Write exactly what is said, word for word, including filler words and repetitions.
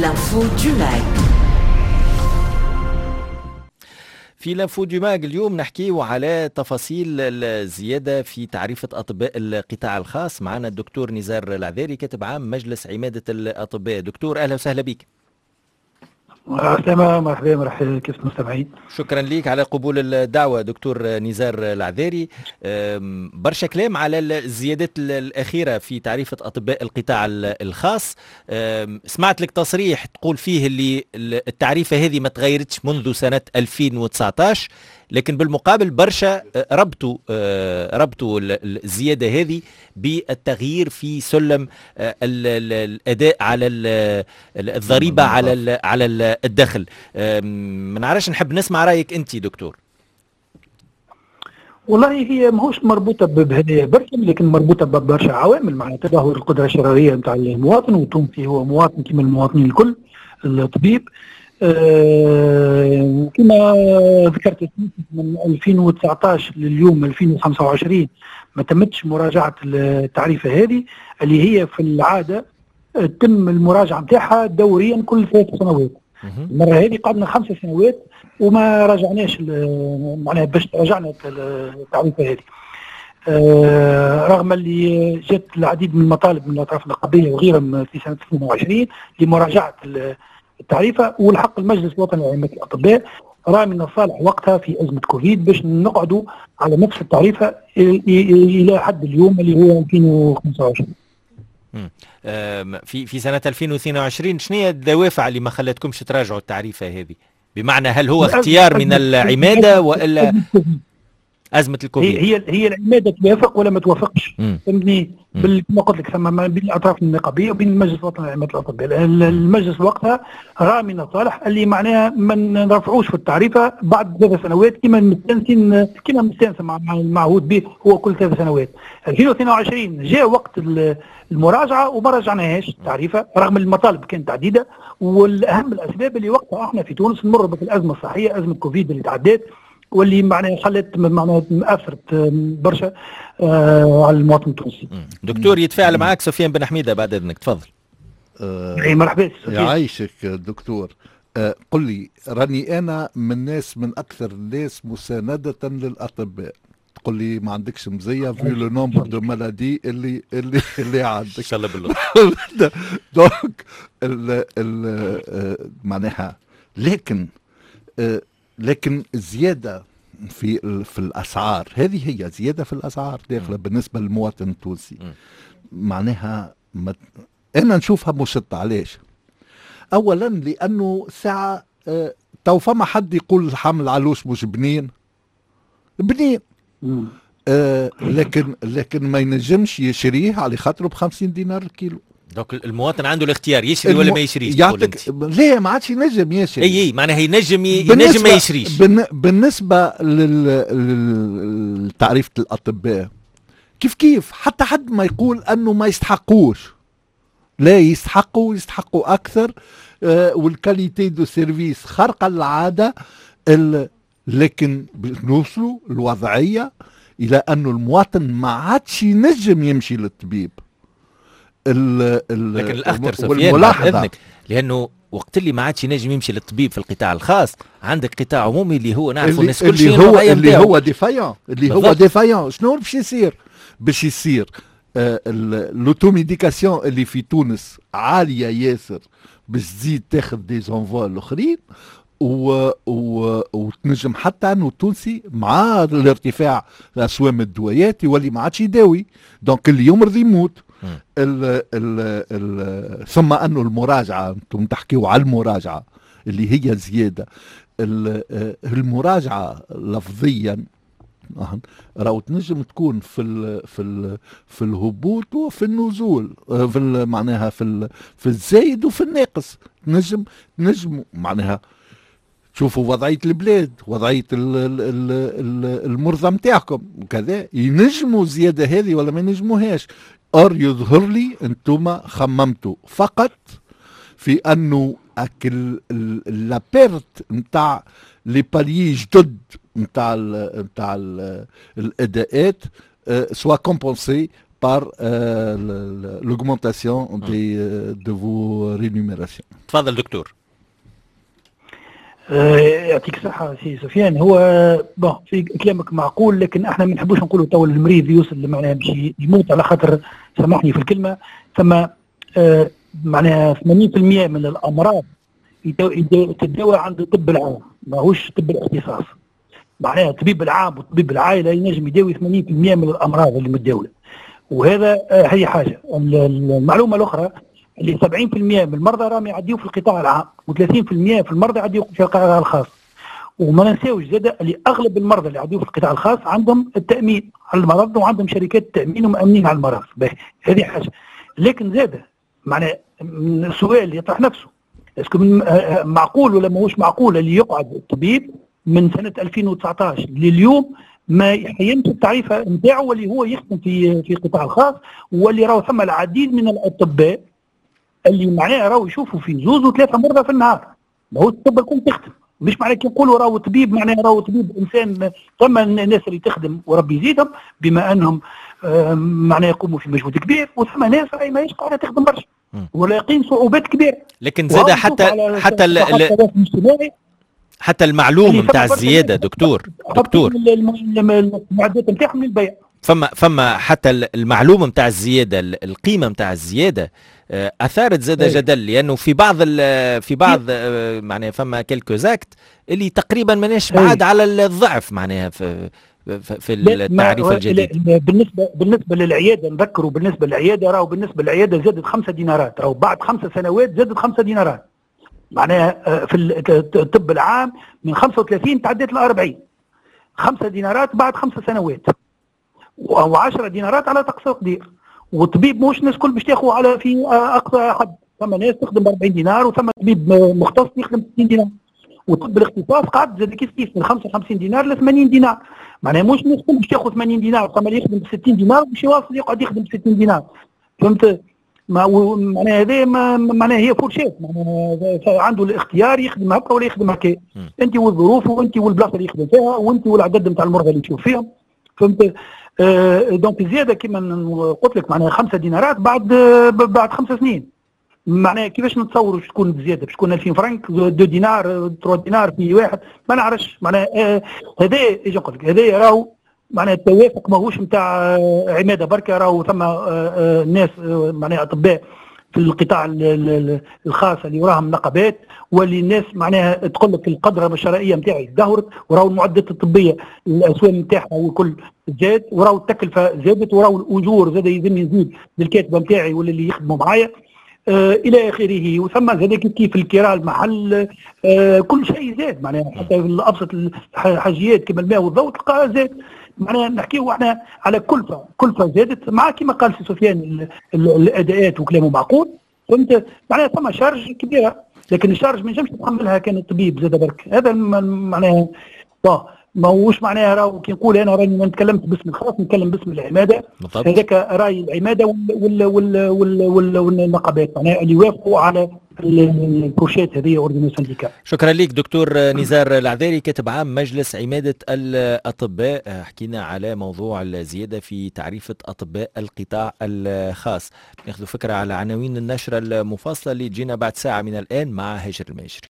l'info du MAG. في لانفو دو ماغ اليوم نحكيو على تفاصيل الزيادة في تعريفة أطباء القطاع الخاص. معنا الدكتور نزار العذاري كاتب عام مجلس عمادة الأطباء. دكتور أهلا وسهلا بك. مرحبا مرحبا مرحبا كيف المستمعين. شكرا لك على قبول الدعوة دكتور نزار العذاري. برشا كلام على الزيادات الأخيرة في تعريفة أطباء القطاع الخاص. سمعت لك تصريح تقول فيه اللي التعريفة هذه ما تغيرتش منذ سنة ألفين وتسعطاش، لكن بالمقابل برشا ربطوا ربطوا الزيادة هذه بالتغيير في سلم الأداء على الضريبة على على الدخل. ما نعرفش، نحب نسمع رأيك أنت دكتور. والله هي ماهوش مربوطة بهدايا برشا، لكن مربوطة ببرشا عوامل، معناها تدهور القدرة الشرائية نتاع المواطن، والتونسي هو مواطن كما المواطنين الكل. الطبيب أه كما ذكرت من ألفين وتسعطاش لليوم ألفين وخمسة وعشرين ما تمتش مراجعة التعريفة هذه اللي هي في العادة تم المراجعة نتاعها دوريا كل ثلاث سنوات. المرة هذه قعدنا خمس سنوات وما راجعناش، معناها باش راجعنا التعريفة هذه. أه رغم اللي جت العديد من المطالب من الأطراف النقابية وغيرها في سنة ألفين وعشرين لمراجعة التعريفة، والحق المجلس الوطني لعمادة الأطباء رأى من الصالح وقتها في أزمة كوفيد باش نقعدوا على نفس التعريفة إلى حد اليوم اللي هو ألفين وخمسة وعشرين. في في سنة ألفين واثنين وعشرين شنو هي الدوافع اللي ما خلتكمش تراجعوا التعريفة هذه؟ بمعنى هل هو اختيار من العمادة وإلا أزمة الكوفيد؟ هي هي العمادة توافق ولا ما توافقش، فهمتني؟ كما قلت لك ثم بين الأطراف النقابية وبين المجلس الوطني لعمادة الأطباء. المجلس وقتها رأى من الصالح اللي معناها ما نرفعوش في التعريفة بعد ثلاث سنوات كما مستانسين كما مستانسة مع المعهود به هو كل ثلاث سنوات. ألفين واثنين وعشرين جاء وقت المراجعة وما راجعناهاش التعريفة رغم المطالب كانت عديدة، والأهم الأسباب اللي وقتها احنا في تونس نمر بالأزمة الصحية، أزمة كوفيد اللي تعدات واللي معناها خلت معناها اثرت برشا آه على المواطن التونسي. دكتور يتفاعل معك سفيان بن حميده بعد اذنك، تفضل. آه اي مرحبا يعيشك دكتور. آه قل لي، راني انا من ناس من اكثر الناس مسانده للاطباء، تقول لي ما عندكش مزيه في لو نومبر دو مالادي اللي اللي اللي عندك ان شاء الله بالله. دونك ال ال معناها لكن آه لكن الزيادة في في الأسعار هذه هي زيادة في الأسعار داخلة بالنسبة للمواطن التونسي، معناها مت... أنا نشوفها مشطة. علاش؟ أولا لأنه ساعة اه تو فما حد يقول حمل علوش مش بنين بنين اه لكن لكن ما ينجمش يشريه على خاطره بخمسين دينار الكيلو. دونك المواطن عنده الاختيار يشري الم... ولا ما يشريش. يعطيك ليه ما عادش ينجم يشري. اي اي معناها ينجم ي... ينجم ما يشريش. بالن... بالنسبه لتعريفه الاطباء كيف كيف حتى حد ما يقول انه ما يستحقوش، لا يستحقوا يستحقوا اكثر. آه والكاليتي دو سيرفيس خارقه العاده ال... لكن نوصلوا الوضعيه الى انه المواطن ما عادش ينجم يمشي للطبيب. ال ال لكن الاخطر سفيان اذنك، لانه وقت اللي ما عادش ينجم يمشي للطبيب في القطاع الخاص عندك قطاع عمومي اللي هو نعرفوا الناس كل شيء اللي هو اللي هو ديفايون اللي هو ديفايون. شنو باش يصير؟ باش يصير آه لوتوميديكاسيون اللي في تونس عاليه ياسر باش تزيد تاخذ دي زونفول الاخرين، و... و... وتنجم حتى انه التونسي مع الارتفاع اسوام الدويات يولي ما عادش يداوي، دونك اللي يمرض يموت. ال ال ال ثم انه المراجعه، انتم تحكيوا على المراجعه اللي هي زياده. المراجعه لفظيا راهو تنجم تكون في ال في ال في الهبوط وفي النزول، في معناها في ال في الزايد وفي الناقص. تنجم تنجم معناها شوفوا وضعيه البلاد، وضعيه المرضى نتاعكم وكذا، ينجموا زياده هذه ولا ما ينجموهاش. أر يظهر لي أنتم خممتوا فقط في أنه أكل لا بيرت نتاع لي باليي جدد نتاع نتاع الأداءات سوا كومبونسي par euh, l'augmentation des, de vos rémunérations. تفضل دكتور. يعطيك الصحة سي سفيان. هو بون في كلامك معقول، لكن احنا ما نحبوش نقولوا تو المريض يوصل معناها باش يموت، على خاطر سامحني في الكلمة، ثم آه معناها ثمانين بالمئة من الأمراض تتداوى عند الطب العام، ماهوش طب الاختصاص. معناها الطبيب العام والطبيب العائلة ينجم يداوي ثمانين بالمئة من الأمراض اللي متداولة، وهذا آه هي حاجة. المعلومة الأخرى اللي سبعين بالمئة من المرضى راهم يعديوا في القطاع العام، وثلاثين بالمئة في المرضى يعديوا في القطاع الخاص. وما ننساوش زاد اللي اغلب المرضى اللي يعديوا في القطاع الخاص عندهم التامين على المرض، وعندهم شركات التامين ومامنين على المرض. هذه حاجه. لكن زاد معناها السؤال اللي يطرح نفسه، اسكو معقول ولا ماهوش معقول اللي يقعد الطبيب من سنه ألفين وتسعطاش لليوم ما يحيمش التعريفه نتاعو اللي هو يخدم في في القطاع الخاص، واللي راهو ثم العديد من الاطباء اللي معناها راهو يشوفوا في زوز وثلاثه مرضى في النهار. ماهوش الطب الكل تخدم، مش معناه كي نقولوا راهو طبيب معناها راهو طبيب انسان. ثم الناس اللي تخدم وربي يزيدهم بما انهم معناها يقوموا في مجهود كبير، وثم ناس راهي ماهيش قاعده تخدم برشا ولاقين صعوبات كبيره. لكن زاد حتى حتى ال حتى المعلوم نتاع الزياده دكتور دكتور المعدات نتاعهم للبيع. فما فما حتى المعلوم نتاع الزياده، القيمه نتاع الزياده اثارت زاد جدل، لانه في بعض في بعض معناها فما كيلكو زاكت اللي تقريبا ماناش بعاد على الضعف معناها في في التعريف الجديد. بالنسبه بالنسبه للعياده نذكروا، بالنسبه للعياده راهو بالنسبه للعياده زادت خمسه دينارات، راهو بعد خمسه سنوات زادت خمسه دينارات. معناها في الطب العام من خمسة وثلاثين تعدت ل أربعين، خمسه دينارات بعد خمسه سنوات، و10 دينارات على اقصى تقدير. والطبيب مش الناس الكل باش تاخذ على في اقصى حد، ثم ناس تخدم أربعين دينار، وثم طبيب مختص يخدم ستين دينار، وطب الاختصاص قعد زاد كيف كيف من خمسة وخمسين دينار ل ثمانين دينار. معناها مش الناس الكل باش تاخذ ثمانين دينار، ثم اللي يخدم ب ستين دينار باش يواصل يقعد يخدم ب ستين دينار. فهمت؟ معناها هذا معناها هي فورشيت، معناها عنده الاختيار يخدم هكا ولا يخدم هكا، انت والظروف وانت والبلاصه اللي يخدم فيها وانت والعدد نتاع المرضى اللي تشوف فيهم. فهمت؟ آه دونك زياده كما قلت لك معناها خمسه دينارات بعد آه بعد خمس سنين. معناها كيفاش نتصوروا باش تكون زياده؟ باش تكون ألفين فرنك، دو دينار، ثلاثة دينار في واحد، ما نعرفش. معناها آه هذا ايش نقول لك، هذا راهو معناها التوافق ماهوش نتاع آه عماده بركه، راهو ثم آه آه ناس آه معناها اطباء في القطاع الخاص اللي وراهم نقابات، واللي الناس معناها تقول لك القدره الشرائيه نتاعي تدهورت، وراهو المعدات الطبيه الاسواق نتاعها والكل زاد، وراهو التكلفه زادت، وراهو الاجور زاد يلزم يزيد للكاتبه نتاعي ولا اللي يخدموا معايا آه الى اخره. وثم زاد كيف الكراء المحل آه كل شيء زاد، معناها حتى في ابسط الحاجيات كما الماء والضوء تلقاها زاد. معناها نحكيو احنا على كلفه، كلفه زادت مع كما قال سي سفيان الاداءات وكلامه معقول. فهمت؟ معناها ثم شارج كبيره، لكن الشارج ما ينجمش يتحملها كان الطبيب زاد برك. هذا معناها ماهوش معناها راهو كي نقول انا راني ما نتكلمش باسم الخاص، نتكلم باسم العماده. هذاك راي العماده والنقابات معناها اللي وافقوا على الكورشات هذه اوردينو سنديكال. شكرا لك دكتور نزار العذاري، كاتب عام مجلس عماده الاطباء. حكينا على موضوع الزياده في تعريفه اطباء القطاع الخاص. ناخذ فكره على عناوين النشره المفاصله اللي تجينا بعد ساعه من الان مع هاجر الماجري.